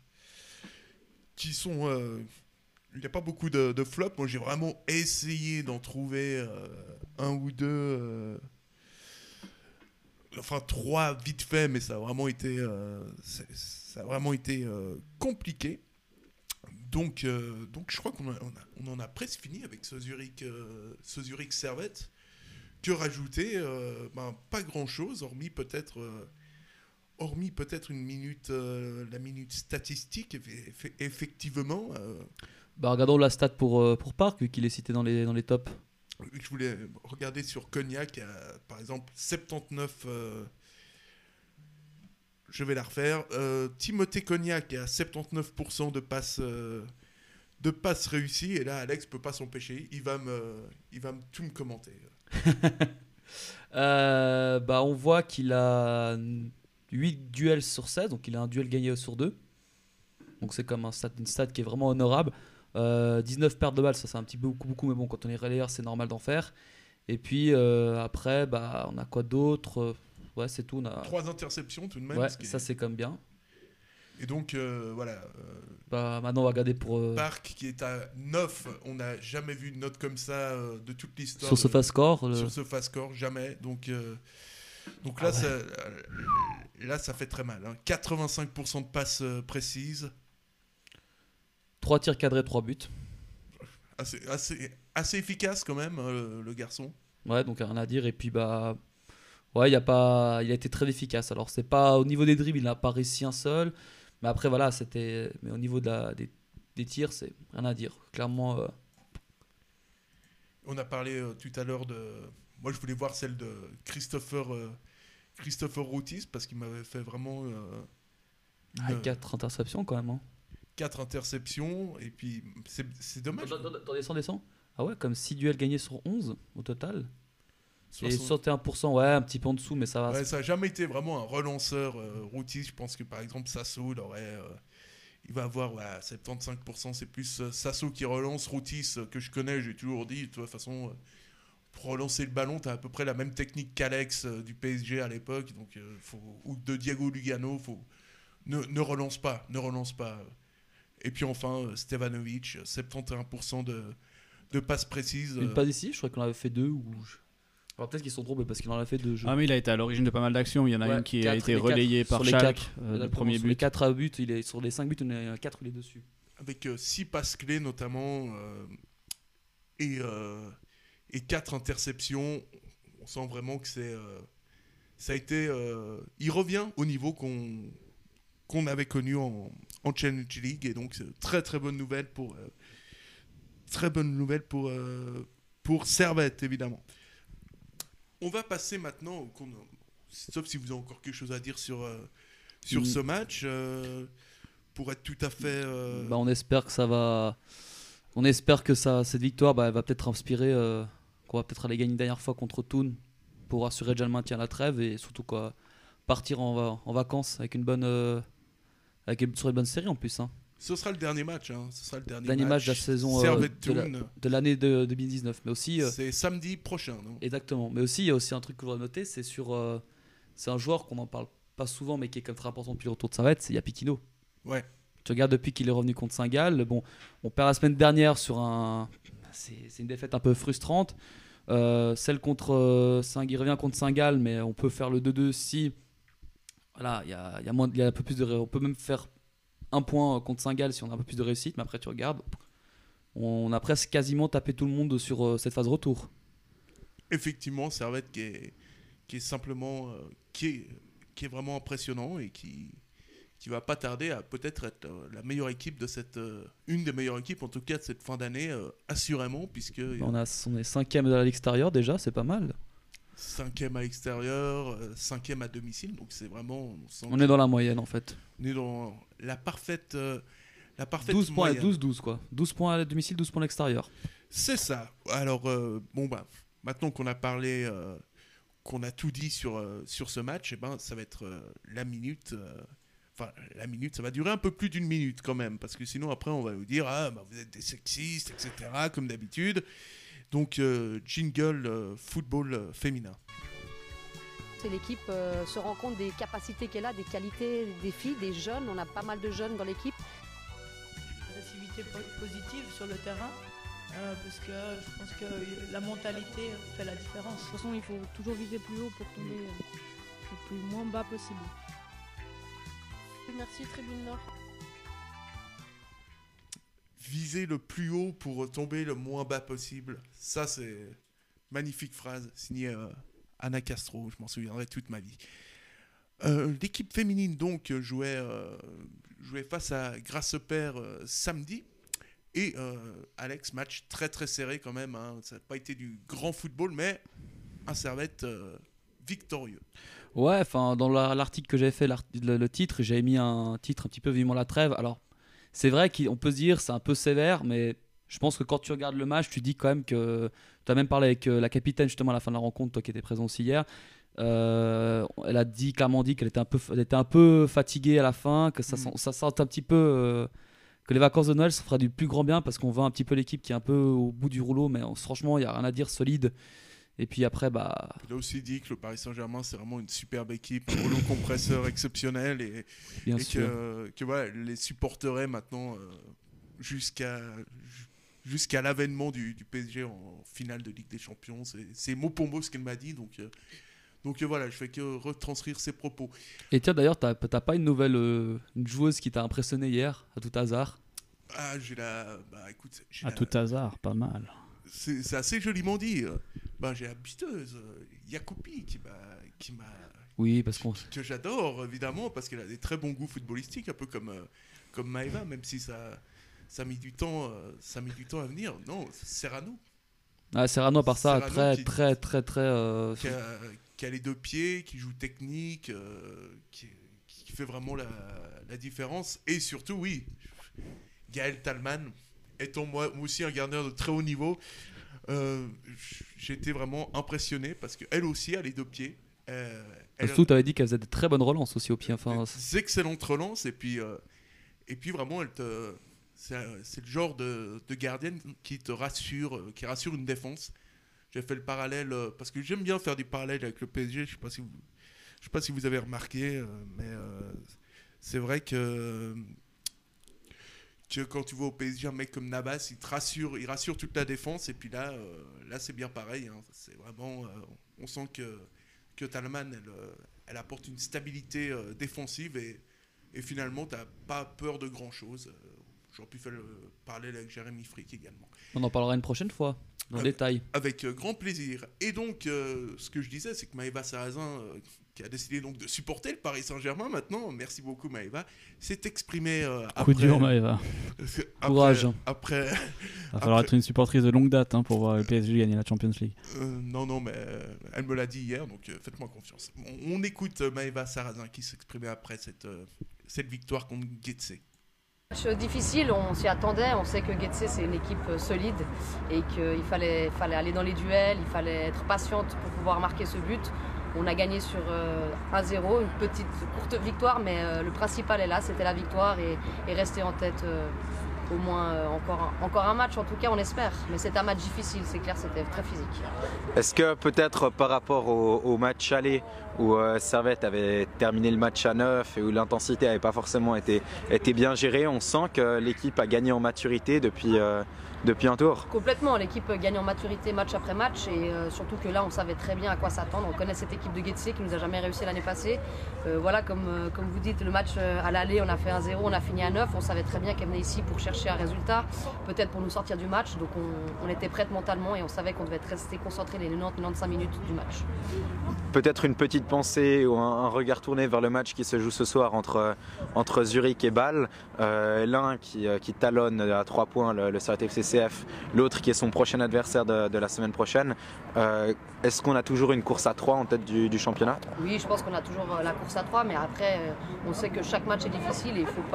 il n'y a pas beaucoup de flops. Moi, j'ai vraiment essayé d'en trouver un ou deux... Enfin, 3 vite fait, mais ça a vraiment été, compliqué. Donc, je crois qu'on en a presque fini avec ce Zurich Servette. Que rajouter pas grand-chose, hormis peut-être une minute, la minute statistique, effectivement. Regardons la stat pour Park, vu qu'il est cité dans les tops. Je voulais regarder sur Cognac, par exemple 79. Je vais la refaire. Timothée Cognac a 79% de passes réussies. Et là, Alex peut pas s'empêcher. Il va tout me commenter. On voit qu'il a 8 duels sur 16, donc il a un duel gagné sur 2. Donc c'est comme une stat qui est vraiment honorable. 19 pertes de balles, ça c'est un petit peu beaucoup, mais bon, quand on est relayeur, c'est normal d'en faire. Et puis après, on a quoi d'autre? Ouais, c'est tout. 3 interceptions tout de même. Ouais, ça c'est comme bien. Et donc, voilà. Maintenant, on va regarder pour... Park qui est à 9. On n'a jamais vu une note comme ça de toute l'histoire. Sur ce fast score Sur ce fast score, jamais. Donc là, là, ça fait très mal. 85% de passes précises. 3 tirs cadrés, 3 buts. Assez efficace quand même, le garçon. Ouais, donc rien à dire. Et puis, ouais, il a été très efficace. Alors, c'est pas au niveau des dribbles, il n'a pas réussi un seul. Mais après, voilà, mais au niveau des tirs, c'est rien à dire. Clairement. On a parlé tout à l'heure de. Moi, je voulais voir celle de Christopher Routis parce qu'il m'avait fait vraiment. 4 interceptions quand même. 4 interceptions, et puis c'est dommage. Descends. Ah ouais, comme 6 duels gagnés sur 11 au total. 60. Et 61%, ouais, un petit peu en dessous, mais ça va. Ouais, ça n'a jamais été vraiment un relanceur Routis. Je pense que par exemple Sasso, il va avoir 75%, c'est plus Sasso qui relance. Routis, que je connais, j'ai toujours dit, de toute façon, pour relancer le ballon, tu as à peu près la même technique qu'Alex du PSG à l'époque, donc, ou de Diego Lugano, ne relance pas. Et puis enfin, Stevanovic, 71% de passes précises. Une passe ici, je crois qu'on avait fait 2 ou... Alors peut-être qu'ils sont trompés parce qu'il en a fait 2 jeux. Ah mais il a été à l'origine de pas mal d'actions. Il y en a une qui a été relayée par Schalke, le premier but. Sur les 4 buts, sur les 5 buts, il y en a 4, il est dessus. Avec 6 passes clés notamment et 4 interceptions. On sent vraiment que ça a été... il revient au niveau qu'on avait connu en Challenge League, et donc très très bonne nouvelle pour Servette, évidemment. On va passer maintenant, sauf si vous avez encore quelque chose à dire sur ce match, pour être tout à fait... on espère que ça va... On espère que cette victoire elle va peut-être inspirer qu'on va peut-être aller gagner une dernière fois contre Thun pour assurer déjà le maintien à la trêve, et surtout partir en vacances avec sur une bonne série en plus. Ce sera le dernier match. Ce sera le dernier match de la saison de l'année de 2019. Mais aussi, c'est samedi prochain, non? Exactement. Mais aussi, il y a aussi un truc que je voudrais noter, c'est c'est un joueur qu'on n'en parle pas souvent, mais qui est quand même très important depuis le retour de Servette, c'est Yapikino. Ouais. Tu regardes depuis qu'il est revenu contre Saint-Gall. Bon, on perd la semaine dernière sur c'est une défaite un peu frustrante. Celle contre il revient contre Saint-Gall, mais on peut faire le 2-2 si. Voilà, il y a un peu plus de. On peut même faire un point contre Saint-Gall si on a un peu plus de réussite, mais après tu regardes, on a presque quasiment tapé tout le monde sur cette phase retour. Effectivement, Servette qui est simplement qui est vraiment impressionnant et qui va pas tarder à peut-être être la meilleure équipe de une des meilleures équipes en tout cas de cette fin d'année, assurément, puisque on est 5e à l'extérieur déjà, c'est pas mal. 5e à l'extérieur, 5e à domicile, donc c'est vraiment... On est dans la moyenne en fait. On est dans la parfaite 12 points, moyenne. 12 quoi. 12 points à domicile, 12 points à l'extérieur. C'est ça. Alors, maintenant qu'on a parlé, qu'on a tout dit sur ce match, ça va être la minute... la minute, ça va durer un peu plus d'une minute quand même, parce que sinon après on va vous dire vous êtes des sexistes, etc., comme d'habitude. Donc jingle football féminin. C'est l'équipe se rend compte des capacités qu'elle a, des qualités des filles, des jeunes. On a pas mal de jeunes dans l'équipe. Agressivité positive sur le terrain, parce que je pense que la mentalité fait la différence. De toute façon, il faut toujours viser plus haut pour tomber le moins bas possible. Merci Tribune Nord. Viser le plus haut pour tomber le moins bas possible. Ça, c'est magnifique phrase signée Anna Castro. Je m'en souviendrai toute ma vie. L'équipe féminine donc jouait face à Grasshopper samedi. Et Alex, match très très serré quand même. Hein. Ça n'a pas été du grand football, mais un Servette victorieux. Ouais, enfin dans l'article que j'avais fait, le titre, j'avais mis un titre un petit peu vivement la trêve. Alors c'est vrai qu'on peut se dire c'est un peu sévère, mais je pense que quand tu regardes le match, tu dis quand même que tu as même parlé avec la capitaine justement à la fin de la rencontre, toi qui étais présent aussi hier. Elle a clairement dit qu'elle était un peu fatiguée à la fin, que ça sent un petit peu que les vacances de Noël ça fera du plus grand bien parce qu'on voit un petit peu l'équipe qui est un peu au bout du rouleau, mais franchement il n'y a rien à dire, solide. Et puis après, il a aussi dit que le Paris Saint-Germain c'est vraiment une superbe équipe, un rouleau compresseur exceptionnel et que voilà, les supporterait maintenant jusqu'à l'avènement du PSG en finale de Ligue des Champions. C'est mot pour mot ce qu'elle m'a dit, donc voilà, je fais que retranscrire ses propos. Et tiens, d'ailleurs, t'as pas une nouvelle une joueuse qui t'a impressionné hier, à tout hasard? Ah, tout hasard, pas mal. C'est assez joliment dit. J'ai la biteuse, Jacopi, qui m'a... Oui, parce que j'adore, évidemment, parce qu'elle a des très bons goûts footballistiques, un peu comme Maëva, même si ça a mis du temps à venir. Non, Serrano. Ah, Serrano, à part ça, Serrano très... Qui a les deux pieds, qui joue technique, qui fait vraiment la différence. Et surtout, oui, Gaël Thalmann, étant moi aussi un gardien de très haut niveau, j'ai été vraiment impressionné parce qu'elle aussi a les deux pieds. Surtout, tu avais dit qu'elle faisait de très bonnes relances aussi au pied. Des excellentes relances et puis vraiment, c'est le genre de gardienne qui te rassure, qui rassure une défense. J'ai fait le parallèle parce que j'aime bien faire des parallèles avec le PSG. Je sais pas si vous avez remarqué, mais c'est vrai que quand tu vois au PSG un mec comme Navas, il rassure toute la défense. Et puis là c'est bien pareil. Hein. C'est vraiment, on sent que Thalmann, elle apporte une stabilité défensive et finalement t'as pas peur de grand chose. J'aurais pu faire le parallèle avec Jérémy Frick également. On en parlera une prochaine fois, dans le détail. Avec grand plaisir. Et donc, ce que je disais, c'est que Maëva Sarrazin, qui a décidé donc de supporter le Paris Saint-Germain maintenant, merci beaucoup Maëva, s'est exprimée Coup dur Maëva. Courage. Après, il va falloir être une supportrice de longue date pour voir le PSG gagner la Champions League. Non, mais elle me l'a dit hier, donc faites-moi confiance. On écoute Maëva Sarrazin qui s'exprimait après cette victoire contre Getse. Match difficile, on s'y attendait, on sait que Getse c'est une équipe solide et qu'il fallait aller dans les duels, il fallait être patiente pour pouvoir marquer ce but. On a gagné sur 1-0, une petite courte victoire, mais le principal est là, c'était la victoire et rester en tête au moins encore un match, en tout cas on espère. Mais c'est un match difficile, c'est clair, c'était très physique. Est-ce que peut-être par rapport au match aller où Servette avait terminé le match à 9 et où l'intensité n'avait pas forcément été bien gérée, on sent que l'équipe a gagné en maturité depuis un tour? Complètement, l'équipe gagne en maturité match après match et surtout que là on savait très bien à quoi s'attendre. On connaît cette équipe de Getse qui nous a jamais réussi l'année passée. Voilà, comme vous dites, le match à l'aller on a fait 1-0, on a fini à 9. On savait très bien qu'elle venait ici pour chercher un résultat, peut-être pour nous sortir du match. Donc on était prête mentalement et on savait qu'on devait rester concentré les 90-95 minutes du match. Peut-être une petite pensée ou un regard tourné vers le match qui se joue ce soir entre Zurich et Bâle. L'un qui talonne à 3 points le Servette FC CF, l'autre qui est son prochain adversaire de la semaine prochaine. Est-ce qu'on a toujours une course à 3 en tête du championnat? Oui, je pense qu'on a toujours la course à 3, mais après on sait que chaque match est difficile et il ne faut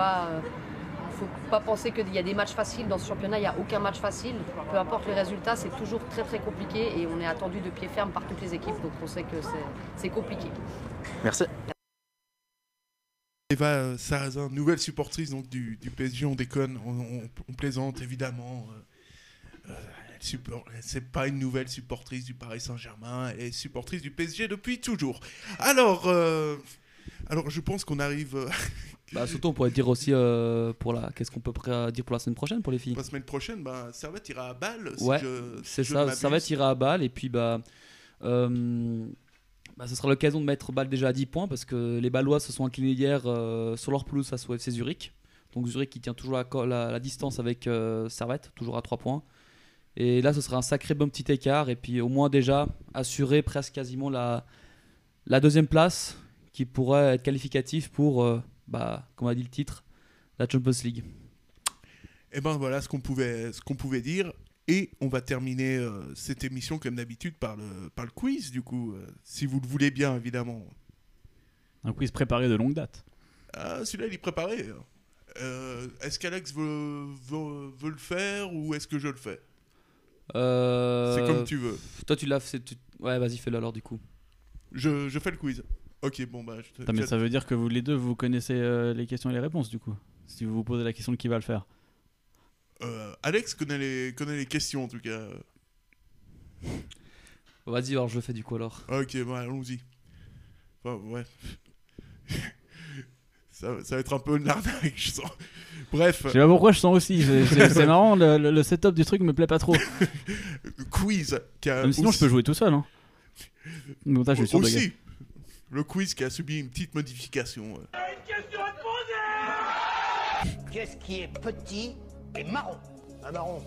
pas penser qu'il y a des matchs faciles dans ce championnat. Il n'y a aucun match facile, peu importe les résultats, c'est toujours très très compliqué et on est attendu de pied ferme par toutes les équipes, donc on sait que c'est compliqué. Merci. Eva Sarrazin, nouvelle supportrice donc, du PSG, on déconne, on plaisante évidemment. Elle c'est pas une nouvelle supportrice du Paris Saint-Germain, elle est supportrice du PSG depuis toujours. Alors je pense qu'on arrive... Surtout, on pourrait dire aussi qu'est-ce qu'on peut dire pour la semaine prochaine pour les filles. La semaine prochaine, Servette ira à Bâle. Ouais, c'est ça. Servette ira à Bâle et puis ce sera l'occasion de mettre Bâle déjà à 10 points parce que les Bâlois se sont inclinés hier sur leur pelouse face au FC Zurich. Donc Zurich qui tient toujours la distance avec Servette, toujours à 3 points. Et là, ce sera un sacré bon petit écart et puis au moins déjà assurer presque quasiment la deuxième place qui pourrait être qualificative pour, comme a dit le titre, la Champions League. Et voilà ce qu'on pouvait dire. Et on va terminer cette émission comme d'habitude par le quiz, du coup, si vous le voulez bien, évidemment. Un quiz préparé de longue date. Ah, celui-là, il est préparé. Est-ce qu'Alex veut le faire ou est-ce que je le fais ? C'est comme tu veux. Toi, tu l'as fait. Ouais, vas-y, fais-le alors, du coup. Je fais le quiz. Ok, bon, mais ça veut dire que vous les deux, vous connaissez les questions et les réponses, du coup. Si vous vous posez la question de qui va le faire. Alex connaît les questions en tout cas. Vas-y, alors je le fais du coup alors. Ok, allons-y. Enfin, ouais. ça va être un peu une arnaque, je sens. Bref. Je sais pas pourquoi je sens aussi. C'est marrant, le setup du truc me plaît pas trop. Quiz. Sinon, je peux jouer tout seul. Hein. Donc, là, je suis sûr aussi. Le quiz qui a subi une petite modification. Une question à te poser. Qu'est-ce qui est petit et marron? Un marron.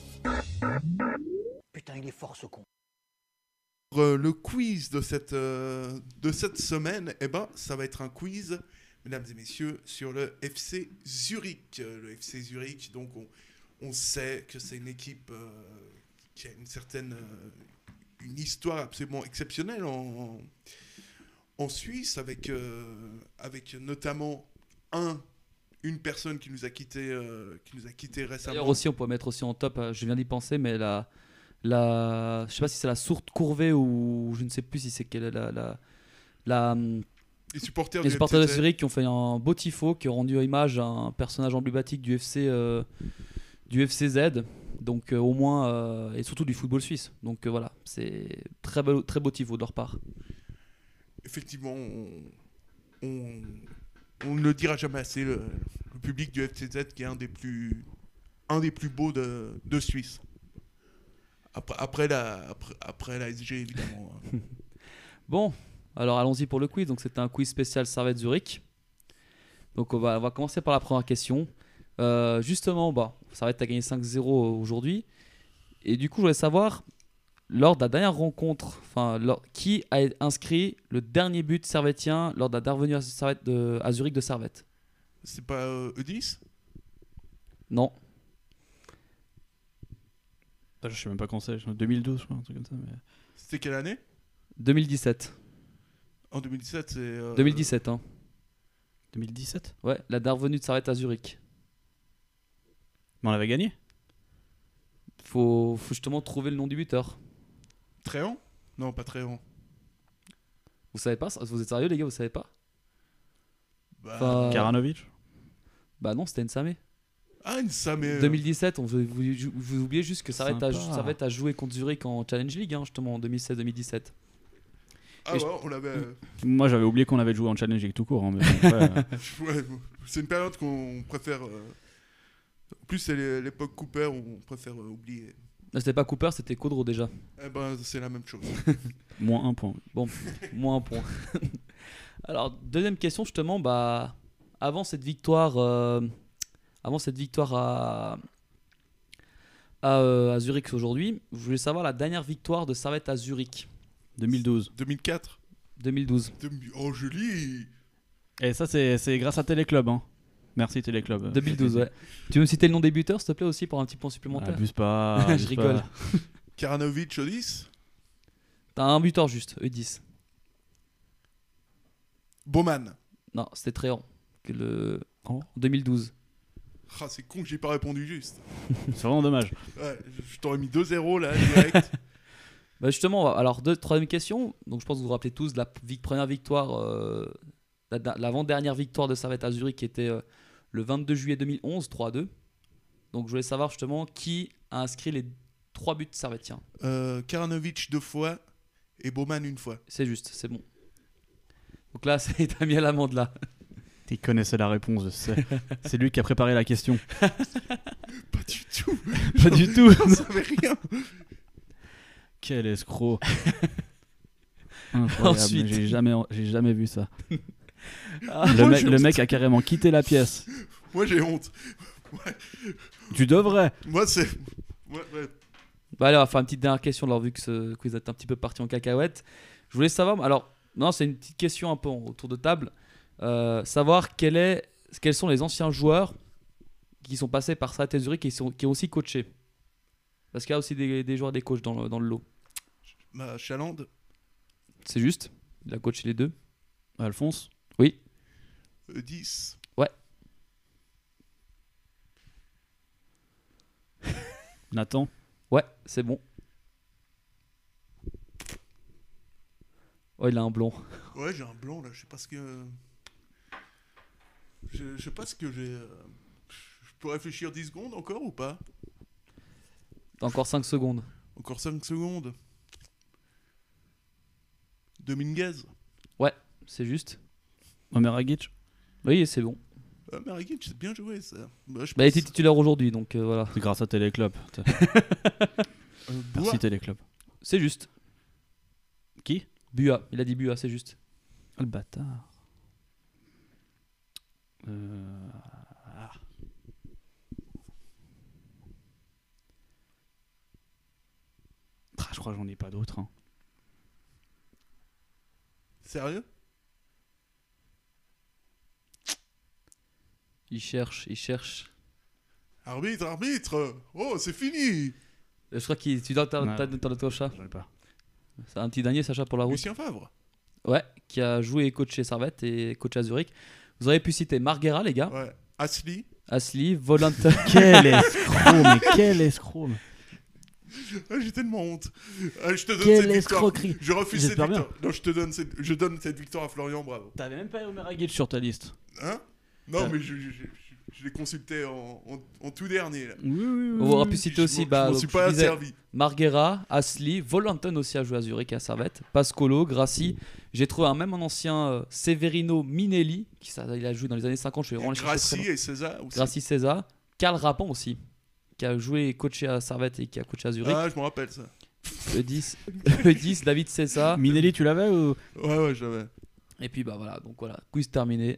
Putain, il est fort ce con. Le quiz de cette semaine, ça va être un quiz, mesdames et messieurs, sur le FC Zurich. Le FC Zurich, donc on sait que c'est une équipe qui a une histoire absolument exceptionnelle en Suisse, avec notamment une personne qui nous a quitté récemment. D'ailleurs aussi, on peut mettre aussi en top, je viens d'y penser, mais je sais pas si c'est la sourde courvée ou je ne sais plus si c'est quelle est les supporters de Zurich qui ont fait un beau tifo, qui ont rendu image à un personnage emblématique du FCZ, donc au moins et surtout du football suisse. Donc voilà, c'est très beau tifo de leur part. Effectivement, on ne le dira jamais assez, le public du FCZ qui est un des plus beaux de Suisse. Après la SG, évidemment. Bon, alors allons-y pour le quiz. Donc c'est un quiz spécial Servette Zurich. Donc on va commencer par la première question. Justement, Servette a gagné 5-0 aujourd'hui. Et du coup, je voulais savoir, lors de la dernière rencontre, qui a inscrit le dernier but servettien lors de la dernière venue à Zurich de Servette? C'est pas E10 ? Non. Je sais même pas quand c'est, 2012 je crois, un truc comme ça. Mais... C'était quelle année ? 2017. En 2017, c'est... 2017, hein. 2017 ? Ouais, la dernière venue de Servette à Zurich. Mais on avait gagné ? Faut justement trouver le nom du buteur. Tréant ? Non, pas Tréant. Vous savez pas ? Vous êtes sérieux les gars, vous savez pas ? Karanovic ? Bah non, c'était Nsame. Ah, Nsame. 2017, vous oubliez juste que Servette a joué contre Zurich en Challenge League, hein, justement, en 2016-2017. Ah ouais, on l'avait... Moi, j'avais oublié qu'on avait joué en Challenge League tout court. Hein, mais ouais, c'est une période qu'on préfère... En plus, c'est l'époque Cooper où on préfère oublier. Non, c'était pas Cooper, c'était Caudreau déjà. C'est la même chose. Moins 1 point. Bon, moins 1 point. Alors, deuxième question, justement, avant cette victoire à Zurich aujourd'hui, je voulais savoir la dernière victoire de Servette à Zurich. 2012. 2004. 2012. Oh, joli. Et ça, c'est grâce à Téléclub, hein. Merci Téléclub. 2012, ouais. Tu veux me citer le nom des buteurs, s'il te plaît, aussi, pour un petit point supplémentaire ? Abuse pas. Je rigole. Karanovic, E10 ? T'as un buteur juste, E10. Bowman. Non, c'était Tréant. En 2012. Ah, c'est con que j'ai pas répondu juste. C'est vraiment dommage. Ouais, je t'aurais mis 2-0 là, direct. Justement, alors, troisième question. Donc, je pense que vous vous rappelez tous de la première victoire, l'avant-dernière victoire de Servette à Zurich qui était le 22 juillet 2011, 3-2. Donc, je voulais savoir justement qui a inscrit 3 buts servétiens. Karanovic 2 fois et Bowman 1 fois. C'est juste, c'est bon. Donc là, t'as mis à l'amende là. Il connaissait la réponse, je sais. C'est lui qui a préparé la question. Pas du tout. Pas du tout. J'en savais rien. Quel escroc. Incroyable. Ensuite. J'ai jamais vu ça. Ah, le mec a carrément quitté la pièce. Moi j'ai honte. Ouais. Tu devrais. Moi c'est... Ouais. Bah allez, on va faire une petite dernière question alors vu que ce quiz est un petit peu parti en cacahuète. Je voulais savoir, alors non c'est une petite question un peu autour de table, savoir quels sont les anciens joueurs qui sont passés par Servette et Zurich et qui ont aussi coaché. Parce qu'il y a aussi des joueurs et des coachs dans le lot. Bah Chaland. C'est juste, il a coaché les deux. Alphonse. Oui. 10. Ouais. Nathan. Ouais, c'est bon. Oh, il a un blond. Ouais, j'ai un blond là, je sais pas ce que... Je sais pas ce que j'ai... Je peux réfléchir 10 secondes encore ou pas? T'as encore 5 secondes. Encore 5 secondes. Dominguez. Ouais, c'est juste. Omer Agic. Oui, c'est bon. Omer Agic, c'est bien joué ça. Bah, il était titulaire aujourd'hui, donc voilà. C'est grâce à Téléclub. Merci Téléclub. C'est juste. Qui? Bua, il a dit Bua, c'est juste. Oh, le bâtard. Je crois que j'en ai pas d'autres. Hein. Sérieux? Il cherche. Arbitre! Oh, c'est fini! Je crois que tu dois t'en chat. J'en ai pas. C'est un petit dernier, Sacha, pour la route. Lucien Favre. Ouais, qui a joué et coaché Servette et coaché à Zurich. Vous auriez pu citer Marguera, les gars. Ouais. Asli, Volante. Quel escroc, mais quel escroc. J'ai tellement honte. Je te donne Quelle cette victoire. escroquerie. Je refuse cette J'espère victoire. bien. Non, je donne cette victoire à Florian, bravo. T'avais même pas Omer Agic sur ta liste. Hein? Non, mais je l'ai consulté en tout dernier. Là. Oui. On aurait pu citer aussi je m'en suis pas servi. Marguera, Asli, Volanten aussi a joué à Zurich et à Servette, Pascolo, Grassi. J'ai trouvé un ancien Severino Minelli, il a joué dans les années 50. Je vais vraiment le chercher. Grassi et César aussi. Grassi, César. Karl Rappan aussi, qui a joué et coaché à Servette et qui a coaché à Zurich. Ah, je me rappelle ça. Le 10, David César. Minelli, tu l'avais ou... Ouais, je l'avais. Et puis bah voilà, donc voilà, quiz terminé.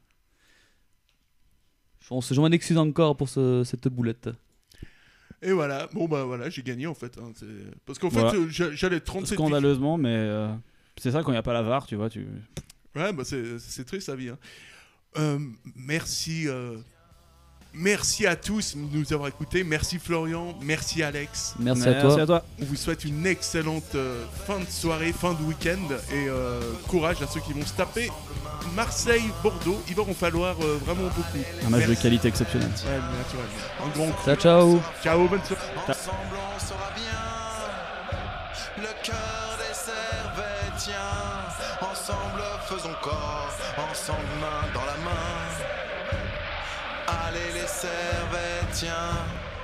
Je m'en excuse encore pour cette boulette. Et voilà, bon bah voilà, j'ai gagné en fait. Hein. Parce qu'en voilà. fait, j'allais 37 scandaleusement, mais c'est ça quand il n'y a pas la VAR, tu vois. Ouais, bah c'est triste la vie. Hein. Merci à tous de nous avoir écoutés. Merci Florian, merci Alex. Merci à toi. On vous souhaite une excellente fin de soirée, fin de week-end. Et courage à ceux qui vont se taper Marseille, Bordeaux. Il va en falloir vraiment beaucoup. Un match de qualité exceptionnelle. Ouais, naturellement. Un grand coup. Ciao. Ciao, bonne soirée. Ensemble on sera bien. Le cœur des Servettiens. Ensemble faisons corps. Ensemble main dans la main. Allez les Servettiens.